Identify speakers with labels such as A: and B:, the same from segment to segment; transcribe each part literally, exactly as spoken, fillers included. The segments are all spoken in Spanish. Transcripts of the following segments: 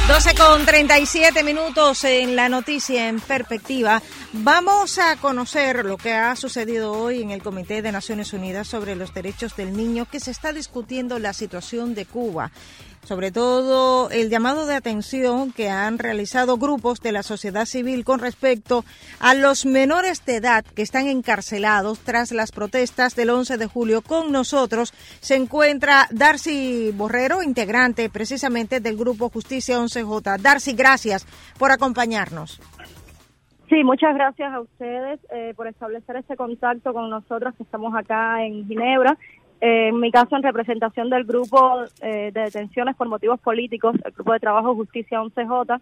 A: doce con treinta y siete minutos en la noticia en perspectiva. Vamos a conocer lo que ha sucedido hoy en el Comité de Naciones Unidas sobre los Derechos del Niño, que se está discutiendo la situación de Cuba. Sobre todo el llamado de atención que han realizado grupos de la sociedad civil con respecto a los menores de edad que están encarcelados tras las protestas del once de julio. Con nosotros se encuentra Darcy Borrero, integrante precisamente del grupo Justicia once J. Darcy, gracias por acompañarnos.
B: Sí, muchas gracias a ustedes eh, por establecer este contacto con nosotros que estamos acá en Ginebra. Eh, en mi caso, en representación del grupo eh, de detenciones por motivos políticos, el grupo de trabajo Justicia once J.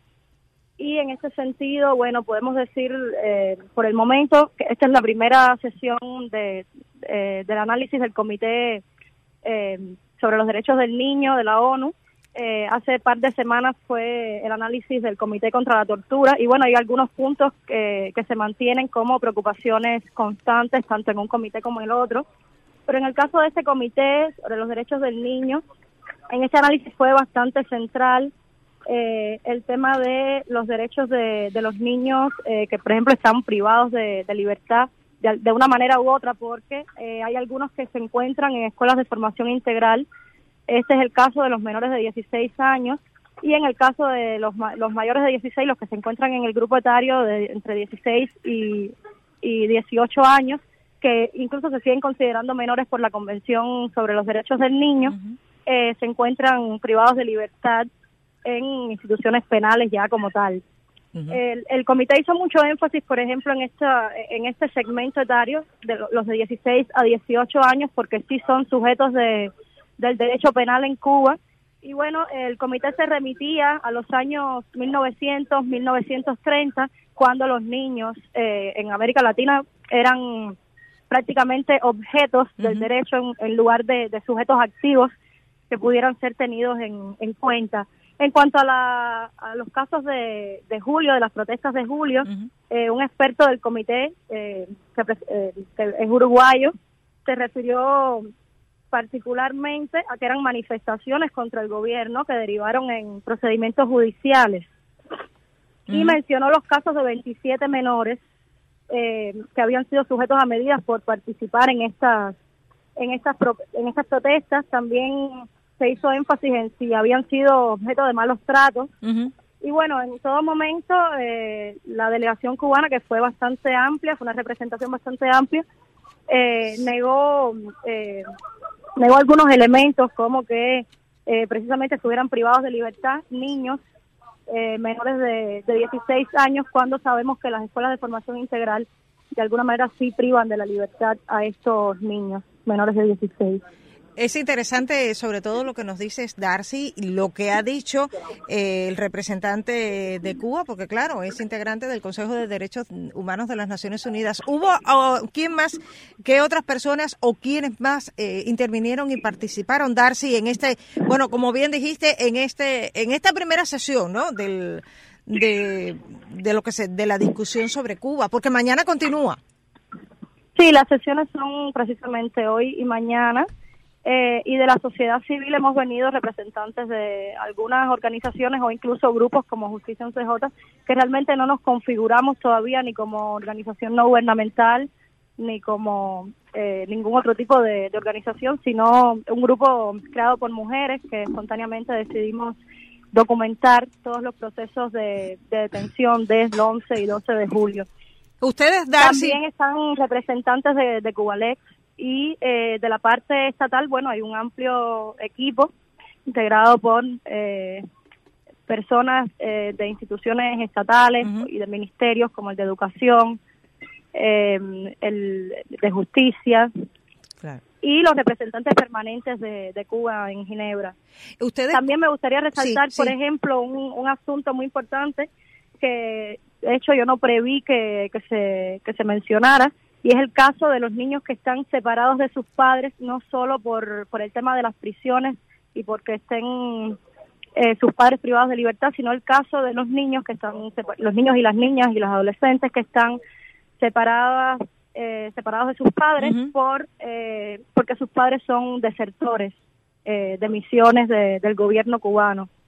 B: Y en ese sentido, bueno, podemos decir eh, por el momento que esta es la primera sesión de, eh, del análisis del Comité eh, sobre los Derechos del Niño de la ONU. Eh, hace par de semanas fue el análisis del Comité contra la Tortura y bueno, hay algunos puntos que, que se mantienen como preocupaciones constantes, tanto en un comité como en el otro. Pero en el caso de este comité sobre los derechos del niño, en ese análisis fue bastante central eh, el tema de los derechos de, de los niños eh, que, por ejemplo, están privados de, de libertad de, de una manera u otra, porque eh, hay algunos que se encuentran en escuelas de formación integral. Este es el caso de los menores de dieciséis años, y en el caso de los, los mayores de dieciséis, los que se encuentran en el grupo etario de entre dieciséis y, y dieciocho años, que incluso se siguen considerando menores por la Convención sobre los Derechos del Niño, uh-huh. eh, se encuentran privados de libertad en instituciones penales ya como tal. Uh-huh. El, el comité hizo mucho énfasis, por ejemplo, en esta en este segmento etario de los de dieciséis a dieciocho años, porque sí son sujetos de del derecho penal en Cuba. Y bueno, el comité se remitía a los años mil novecientos, mil novecientos treinta, cuando los niños eh, en América Latina eran prácticamente objetos del uh-huh. derecho en, en lugar de, de sujetos activos que pudieran ser tenidos en, en cuenta. En cuanto a, la, a los casos de, de julio, de las protestas de julio, uh-huh. eh, un experto del comité, eh, que, eh, que es uruguayo, se refirió particularmente a que eran manifestaciones contra el gobierno que derivaron en procedimientos judiciales. Uh-huh. Y mencionó los casos de veintisiete menores Eh, que habían sido sujetos a medidas por participar en estas en estas pro, en estas protestas. También se hizo énfasis en si habían sido objeto de malos tratos. Uh-huh. Y bueno, en todo momento eh, la delegación cubana, que fue bastante amplia, fue una representación bastante amplia, eh, negó eh, negó algunos elementos como que eh, precisamente estuvieran privados de libertad niños Eh, menores de, de dieciséis años, cuando sabemos que las escuelas de formación integral de alguna manera sí privan de la libertad a estos niños menores de dieciséis.
A: Es interesante sobre todo lo que nos dices, Darcy, lo que ha dicho eh, el representante de Cuba, porque claro, es integrante del Consejo de Derechos Humanos de las Naciones Unidas. ¿Hubo oh, quién más, qué otras personas o quiénes más eh, intervinieron y participaron, Darcy, en este, bueno, como bien dijiste, en este, en esta primera sesión, ¿no? Del, de, de lo que se, de la discusión sobre Cuba, porque mañana continúa.
B: Sí, las sesiones son precisamente hoy y mañana. Eh, y de la sociedad civil hemos venido representantes de algunas organizaciones o incluso grupos como Justicia once J, que realmente no nos configuramos todavía ni como organización no gubernamental ni como eh, ningún otro tipo de, de organización, sino un grupo creado por mujeres que espontáneamente decidimos documentar todos los procesos de, de detención desde el once y doce de julio.
A: Ustedes, Darcy,
B: también están representantes de, de Cubalex. Y eh, de la parte estatal, bueno, hay un amplio equipo integrado por eh, personas eh, de instituciones estatales uh-huh. y de ministerios como el de Educación, eh, el de Justicia, claro. y los representantes permanentes de, de Cuba en Ginebra.
A: ¿Ustedes?
B: También me gustaría resaltar,
A: sí,
B: por
A: sí.
B: ejemplo, un, un asunto muy importante que, de hecho, yo no preví que, que se que se mencionara, y es el caso de los niños que están separados de sus padres, no solo por, por el tema de las prisiones y porque estén eh, sus padres privados de libertad, sino el caso de los niños que están los niños y las niñas y los adolescentes que están separadas eh, separados de sus padres uh-huh. por eh, porque sus padres son desertores eh, de misiones de, del gobierno cubano.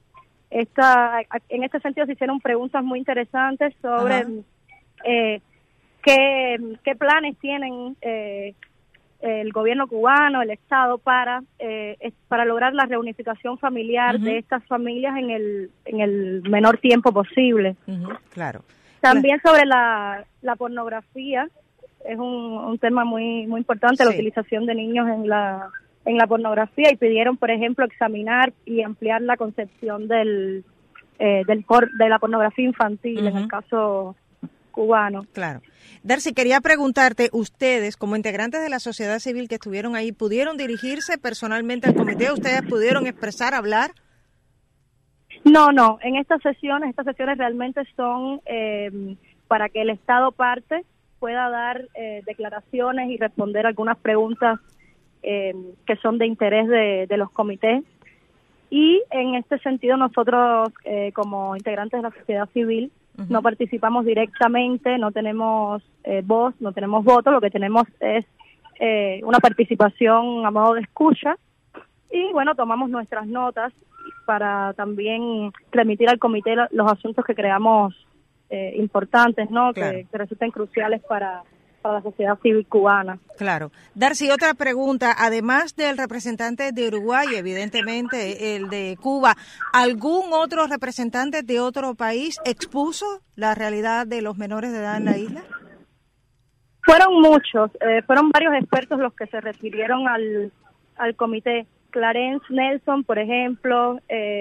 B: esta, en este sentido se hicieron preguntas muy interesantes sobre eh, qué, qué planes tienen eh, el gobierno cubano, el Estado, para eh, para lograr la reunificación familiar uh-huh. de estas familias en el en el menor tiempo posible.
A: Uh-huh. Claro.
B: También sobre la, la pornografía, es un, un tema muy muy importante, sí. la utilización de niños en la en la pornografía, y pidieron, por ejemplo, examinar y ampliar la concepción del eh, del por, de la pornografía infantil uh-huh. en el caso cubano.
A: Claro. Darcy, quería preguntarte, ustedes, como integrantes de la sociedad civil que estuvieron ahí, ¿pudieron dirigirse personalmente al comité? ¿Ustedes pudieron expresar, hablar?
B: No, no. En estas sesiones, estas sesiones realmente son eh, para que el Estado parte pueda dar eh, declaraciones y responder algunas preguntas eh, que son de interés de, de los comités. Y en este sentido nosotros, eh, como integrantes de la sociedad civil, uh-huh. no participamos directamente, no tenemos eh, voz, no tenemos voto, lo que tenemos es eh, una participación a modo de escucha, y bueno, tomamos nuestras notas para también remitir al comité los asuntos que creamos eh, importantes, ¿no? Claro. que, que resulten cruciales para, para la sociedad civil cubana.
A: Claro. Darcy, otra pregunta, además del representante de Uruguay, evidentemente el de Cuba, ¿algún otro representante de otro país expuso la realidad de los menores de edad en la isla?
B: Fueron muchos, eh, fueron varios expertos los que se refirieron al, al comité. Clarence Nelson, por ejemplo, eh,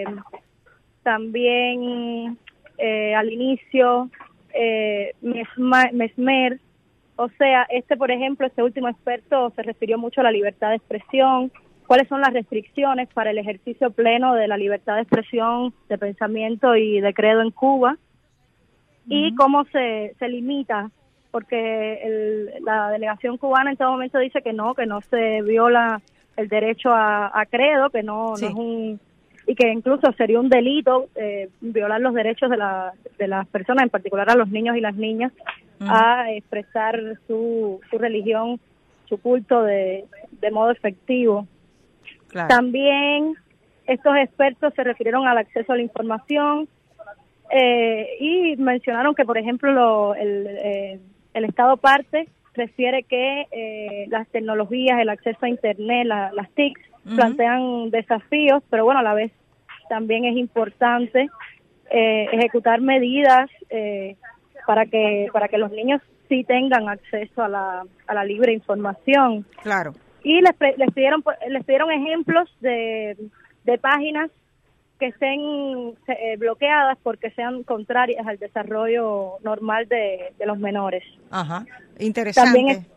B: también eh, al inicio eh, Mesmer, o sea, este, por ejemplo, este último experto se refirió mucho a la libertad de expresión, cuáles son las restricciones para el ejercicio pleno de la libertad de expresión, de pensamiento y de credo en Cuba, uh-huh. y cómo se, se limita, porque el, la delegación cubana en todo momento dice que no, que no se viola el derecho a, a credo, que no, sí. no es un, y que incluso sería un delito eh, violar los derechos de, la, de las personas, en particular a los niños y las niñas, uh-huh. a expresar su, su religión, su culto de, de modo efectivo. Claro. También estos expertos se refirieron al acceso a la información eh, y mencionaron que, por ejemplo, lo, el, eh, el Estado parte refiere que eh, las tecnologías, el acceso a Internet, la, las T I Cs, uh-huh. plantean desafíos, pero bueno, a la vez también es importante eh, ejecutar medidas eh, para que para que los niños sí tengan acceso a la a la libre información.
A: Claro.
B: Y les, les pidieron les pidieron ejemplos de, de páginas que estén eh, bloqueadas porque sean contrarias al desarrollo normal de, de los menores.
A: Ajá, interesante.
B: También es,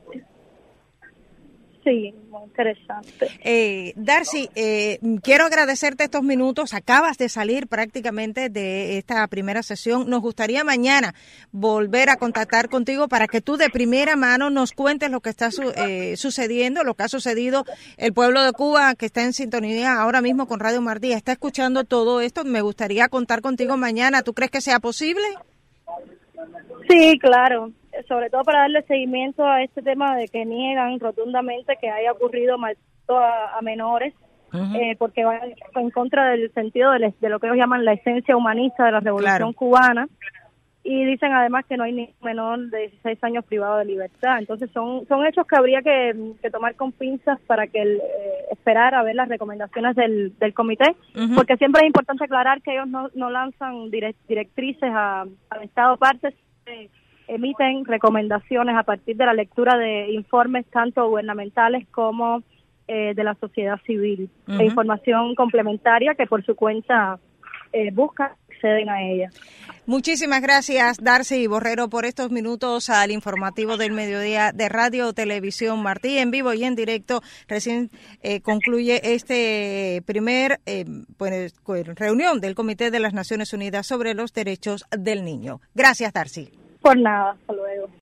B: sí, muy interesante.
A: Eh, Darcy, eh, quiero agradecerte estos minutos. Acabas de salir prácticamente de esta primera sesión. Nos gustaría mañana volver a contactar contigo para que tú de primera mano nos cuentes lo que está su, eh, sucediendo, lo que ha sucedido. El pueblo de Cuba, que está en sintonía ahora mismo con Radio Martí, está escuchando todo esto. Me gustaría contar contigo mañana. ¿Tú crees que sea posible?
B: Sí, claro. Sobre todo para darle seguimiento a este tema de que niegan rotundamente que haya ocurrido maltrato a, a menores, uh-huh. eh, porque va en contra del sentido de, de lo que ellos llaman la esencia humanista de la Revolución claro. cubana, y dicen además que no hay ni menor de dieciséis años privado de libertad. Entonces son son hechos que habría que, que tomar con pinzas para que el, eh, esperar a ver las recomendaciones del, del comité, uh-huh. porque siempre es importante aclarar que ellos no, no lanzan direct, directrices a, al Estado parte, eh, emiten recomendaciones a partir de la lectura de informes tanto gubernamentales como eh, de la sociedad civil, uh-huh. e información complementaria que por su cuenta eh, buscan, acceden a ella.
A: Muchísimas gracias, Darcy Borrero, por estos minutos al informativo del mediodía de Radio Televisión Martí, en vivo y en directo. Recién eh, concluye este primer eh, pues, reunión del Comité de las Naciones Unidas sobre los Derechos del Niño. Gracias, Darcy.
B: Por nada, hasta luego.